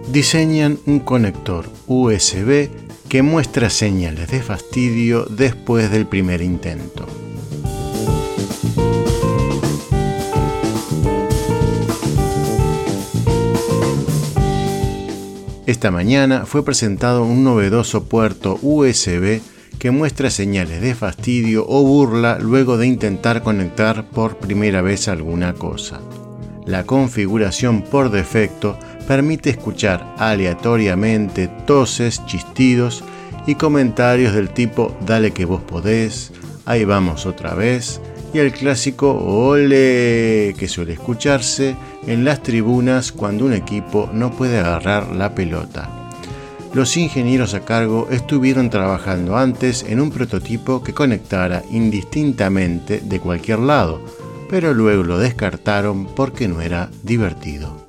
diseñan un conector USB que muestra señales de fastidio después del primer intento. Esta mañana fue presentado un novedoso puerto USB que muestra señales de fastidio o burla luego de intentar conectar por primera vez alguna cosa. La configuración por defecto permite escuchar aleatoriamente toses, chistidos y comentarios del tipo "dale que vos podés", "ahí vamos otra vez" y el clásico "ole" que suele escucharse en las tribunas cuando un equipo no puede agarrar la pelota. Los ingenieros a cargo estuvieron trabajando antes en un prototipo que conectara indistintamente de cualquier lado, pero luego lo descartaron porque no era divertido.